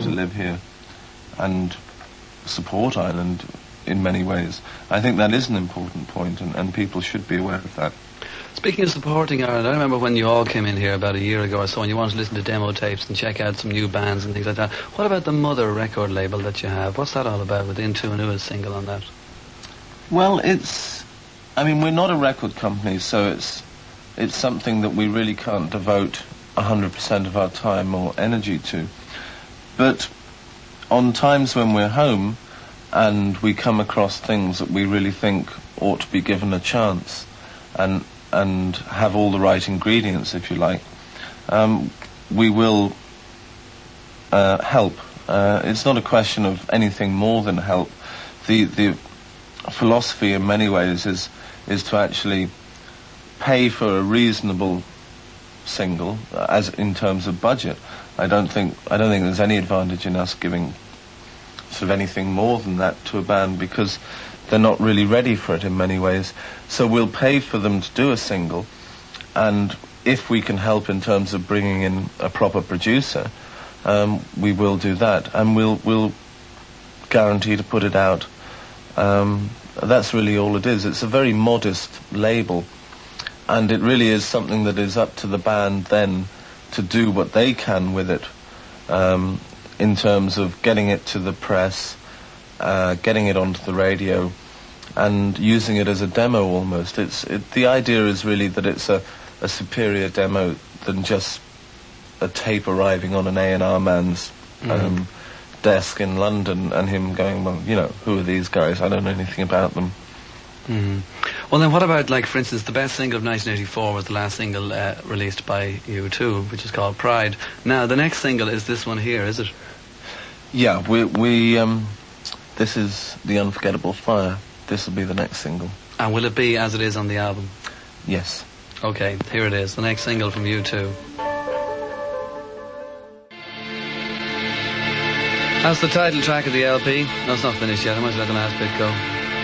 to live here and support Ireland in many ways. I think that is an important point, and people should be aware of that. Speaking of supporting Ireland, I remember when you all came in here about a year ago or so and you wanted to listen to demo tapes and check out some new bands and things like that. What about the Mother record label that you have? What's that all about with Into a Nua single on that? Well, we're not a record company, so it's something that we really can't devote 100% of our time or energy to. But on times when we're home and we come across things that we really think ought to be given a chance and have all the right ingredients, if you like, we will help. It's not a question of anything more than help. The philosophy in many ways is to actually pay for a reasonable single, as in terms of budget. I don't think there's any advantage in us giving sort of anything more than that to a band, because they're not really ready for it in many ways. So we'll pay for them to do a single, and if we can help in terms of bringing in a proper producer, we will do that, and we'll guarantee to put it out. That's really all it is. It's a very modest label, and it really is something that is up to the band then to do what they can with it, in terms of getting it to the press, getting it onto the radio, and using it as a demo almost. The idea is really that it's a superior demo than just a tape arriving on an A&R man's desk in London and him going, well, who are these guys? I don't know anything about them. Well, then what about, like, for instance, the best single of 1984 was the last single released by U2, which is called Pride. Now, the next single is this one here, is it? Yeah, this is The Unforgettable Fire. This will be the next single. And will it be as it is on the album? Yes. Okay, here it is, the next single from U2. That's the title track of the LP. No, it's not finished yet. I might let the last bit go.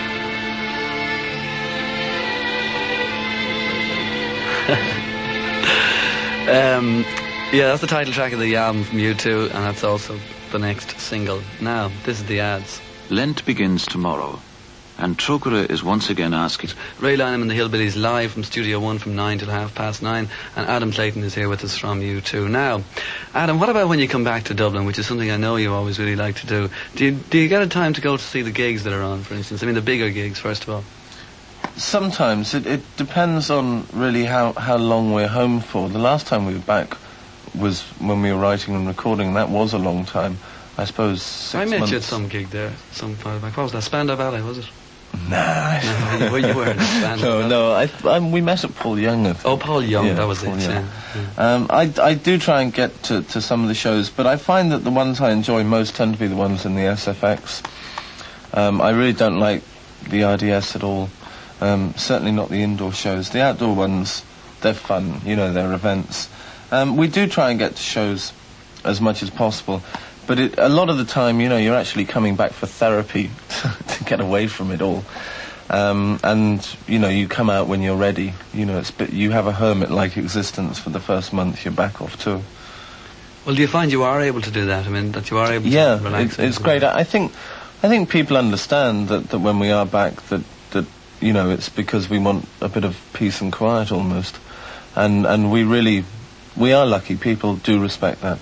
Yeah, that's the title track of the album from U2, and that's also the next single. Now, this is the ads. Lent begins tomorrow, and Trócaire is once again asking... Ray Lynham and the Hillbillies live from Studio 1 from 9 till 9:30, and Adam Clayton is here with us from U2. Now, Adam, what about when you come back to Dublin, which is something I know you always really like to do? Do you get a time to go to see the gigs that are on, for instance? I mean, the bigger gigs, first of all. Sometimes. It depends on really how long we're home for. The last time we were back was when we were writing and recording, and that was a long time. I suppose 6 months. I met you at some gig there, some time back. What was that? Spandau Ballet, was it? Nah. No, you weren't at Spandau No. We met at Paul Young. Oh, Paul Young, yeah, that was Paul it, Young. Yeah. I do try and get to some of the shows, but I find that the ones I enjoy most tend to be the ones in the SFX. I really don't like the RDS at all. Certainly not the indoor shows. The outdoor ones, they're fun, they're events. We do try and get to shows as much as possible, but a lot of the time, you're actually coming back for therapy to get away from it all. And, you come out when you're ready. You have a hermit-like existence for the first month you're back off tour. Well, do you find you are able to do that? I mean, that you are able to relax? Yeah, it's great. I think people understand that when we are back that it's because we want a bit of peace and quiet almost. And we are lucky. People do respect that.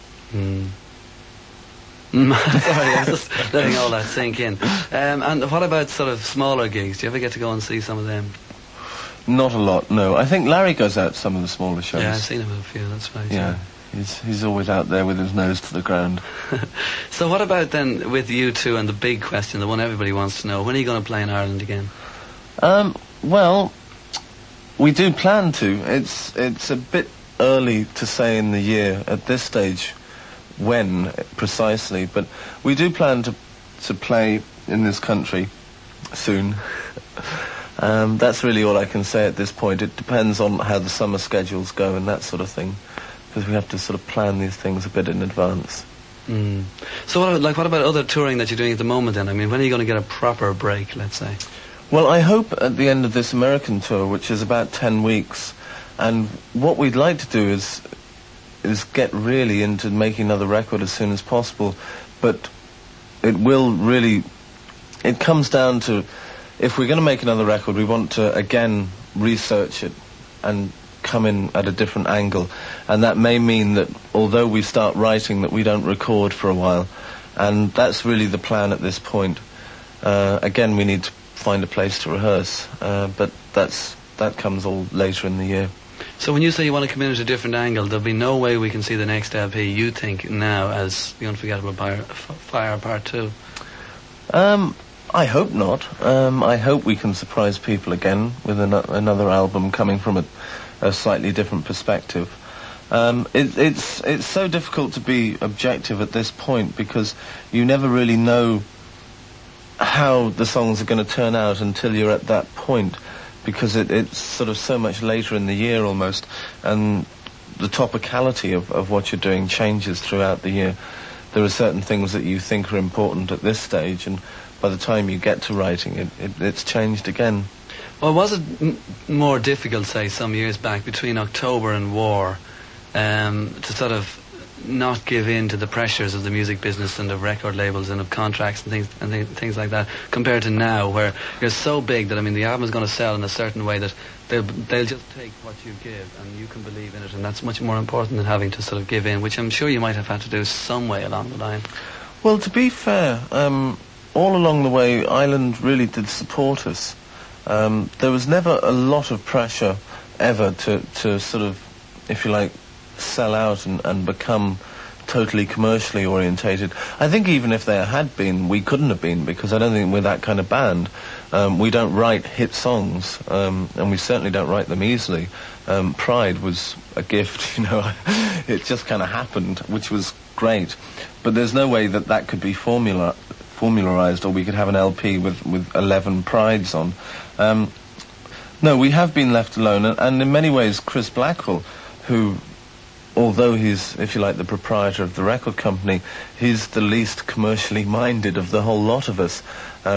Sorry, I was just letting all that sink in. And what about sort of smaller gigs? Do you ever get to go and see some of them? Not a lot, no. I think Larry goes out to some of the smaller shows. Yeah, I've seen him at a few, that's right. Yeah. He's always out there with his nose to the ground. So what about then with U2 and the big question, the one everybody wants to know, when are you going to play in Ireland again? Well, we do plan to. It's a bit early to say in the year at this stage when precisely, but we do plan to play in this country soon. That's really all I can say at this point. It depends on how the summer schedules go and that sort of thing, because we have to sort of plan these things a bit in advance. So what about other touring that you're doing at the moment then? I mean, when are you going to get a proper break, let's say? Well, I hope at the end of this American tour, which is about 10 weeks, and what we'd like to do is is get really into making another record as soon as possible, but it will really. It comes down to, if we're going to make another record, we want to again research it and come in at a different angle, and that may mean that although we start writing, that we don't record for a while, and that's really the plan at this point. Again, we need to find a place to rehearse, but that comes all later in the year. So when you say you want to come in at a different angle, there'll be no way we can see the next LP, you think, now as The Unforgettable Fire Part 2? I hope not. I hope we can surprise people again with another album coming from a slightly different perspective. It's so difficult to be objective at this point, because you never really know how the songs are going to turn out until you're at that point, because it's sort of so much later in the year almost, and the topicality of what you're doing changes throughout the year. There are certain things that you think are important at this stage, and by the time you get to writing, it's changed again. Well, was it more difficult, say, some years back, between October and War, to sort of not give in to the pressures of the music business and of record labels and of contracts and things like that, compared to now, where you're so big that, I mean, the album is going to sell in a certain way that they'll just take what you give and you can believe in it, and that's much more important than having to sort of give in, which I'm sure you might have had to do some way along the line. Well, to be fair, all along the way, Island really did support us. There was never a lot of pressure ever to sort of, if you like, sell out and become totally commercially orientated. I think even if there had been, we couldn't have been, because I don't think we're that kind of band. We don't write hit songs, and we certainly don't write them easily. Pride was a gift, you know. It just kind of happened, which was great. But there's no way that could be formularized, or we could have an LP with 11 Prides on. No, we have been left alone, and in many ways Chris Blackwell, who, although he's, if you like, the proprietor of the record company, he's the least commercially minded of the whole lot of us.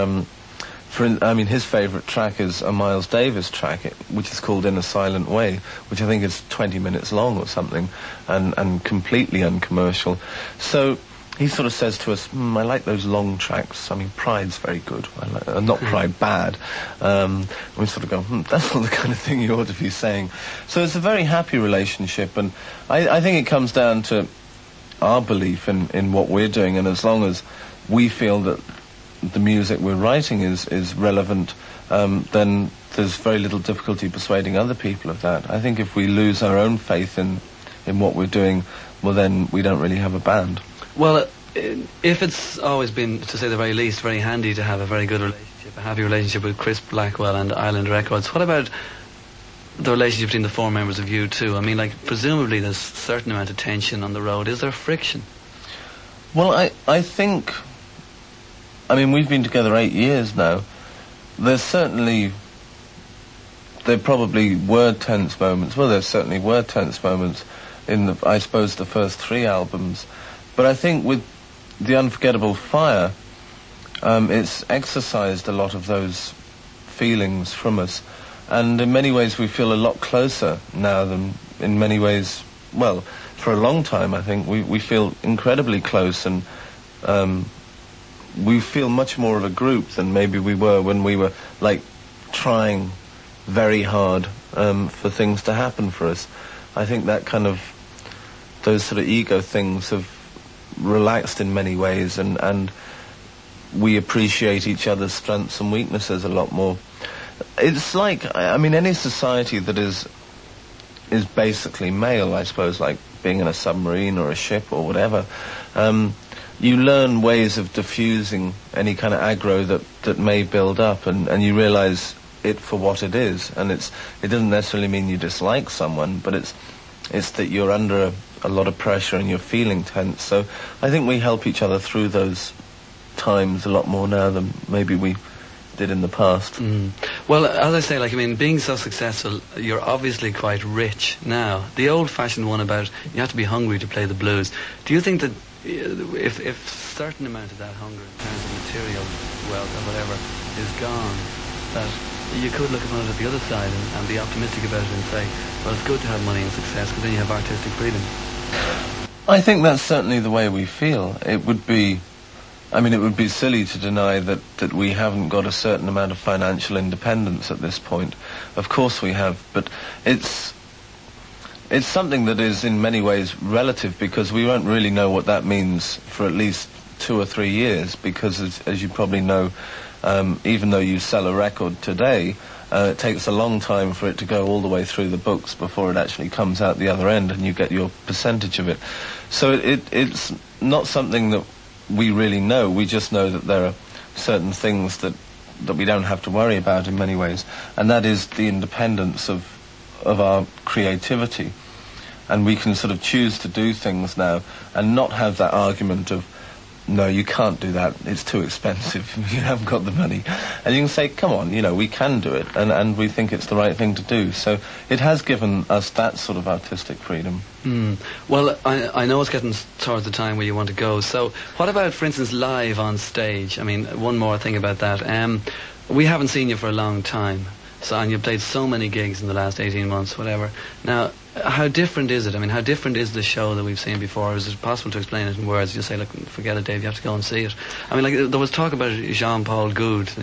His favourite track is a Miles Davis track, which is called In a Silent Way, which I think is 20 minutes long or something, and completely uncommercial. So he sort of says to us, I like those long tracks. I mean, Pride's very good. Not Pride bad. And we sort of go, that's not the kind of thing you ought to be saying. So it's a very happy relationship, and I think it comes down to our belief in what we're doing, and as long as we feel that the music we're writing is relevant, then there's very little difficulty persuading other people of that. I think if we lose our own faith in what we're doing, well, then we don't really have a band. Well, if it's always been, to say the very least, very handy to have a very good relationship, a happy relationship with Chris Blackwell and Island Records, what about the relationship between the four members of U2? I mean, like, presumably there's a certain amount of tension on the road. Is there friction? Well, I think, I mean, we've been together 8 years now. There probably were tense moments. Well, there certainly were tense moments in, I suppose, the first 3 albums. But I think with The Unforgettable Fire, it's exercised a lot of those feelings from us. And in many ways we feel a lot closer now than in many ways, well, for a long time I think we feel incredibly close, and we feel much more of a group than maybe we were when we were, like, trying very hard for things to happen for us. I think that kind of, those sort of ego things have relaxed in many ways, and we appreciate each other's strengths and weaknesses a lot more. It's like, I mean, any society that is basically male, I suppose, like being in a submarine or a ship or whatever, you learn ways of diffusing any kind of aggro that may build up, and you realize it for what it is. And it doesn't necessarily mean you dislike someone, but it's that you're under a lot of pressure and you're feeling tense. So I think we help each other through those times a lot more now than maybe we did in the past. Well, as I say, like, I mean, being so successful, you're obviously quite rich now. The old-fashioned one about you have to be hungry to play the blues. Do you think that if a certain amount of that hunger in terms of material wealth or whatever is gone, that you could look upon it at the other side and be optimistic about it and say, well, it's good to have money and success, because then you have artistic freedom? I think that's certainly the way we feel. It would be silly to deny that we haven't got a certain amount of financial independence at this point. Of course we have, but it's something that is in many ways relative, because we won't really know what that means for at least 2 or 3 years, because as you probably know, even though you sell a record today, it takes a long time for it to go all the way through the books before it actually comes out the other end and you get your percentage of it. So it's not something that we really know. We just know that there are certain things that we don't have to worry about in many ways, and that is the independence of our creativity. And we can sort of choose to do things now and not have that argument of, no, you can't do that, it's too expensive, you haven't got the money. And you can say, come on, we can do it, and we think it's the right thing to do. So it has given us that sort of artistic freedom. Well, I know it's getting towards the time where you want to go. So what about, for instance, live on stage? I mean, one more thing about that. We haven't seen you for a long time. And you've played so many gigs in the last 18 months, whatever. Now, how different is it? I mean, how different is the show that we've seen before? Is it possible to explain it in words? You say, look, forget it, Dave, you have to go and see it. I mean, like, there was talk about Jean-Paul Goude.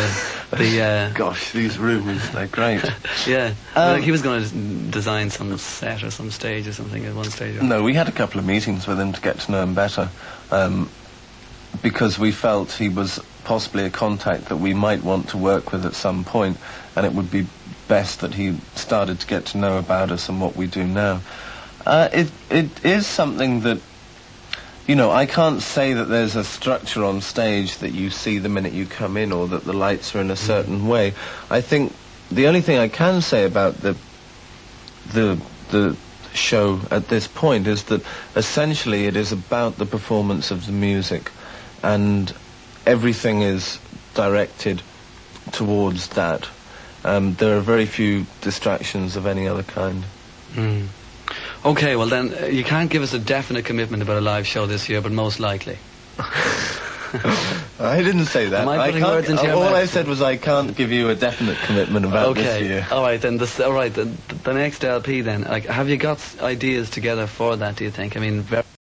Gosh, these rumours, they're great. Yeah. Like he was going to design some set or some stage or something at one stage. No, we had a couple of meetings with him to get to know him better, because we felt he was possibly a contact that we might want to work with at some point, and it would be best that he started to get to know about us and what we do now. It is something that, I can't say that there's a structure on stage that you see the minute you come in, or that the lights are in a certain way. I think the only thing I can say about the show at this point is that essentially it is about the performance of the music, and everything is directed towards that. There are very few distractions of any other kind. Okay, well then, you can't give us a definite commitment about a live show this year, but most likely. I didn't say that. Am I putting words into your mouth? All I said was I can't give you a definite commitment about this year. All right, then. The next LP then. Like, have you got ideas together for that, do you think? I mean,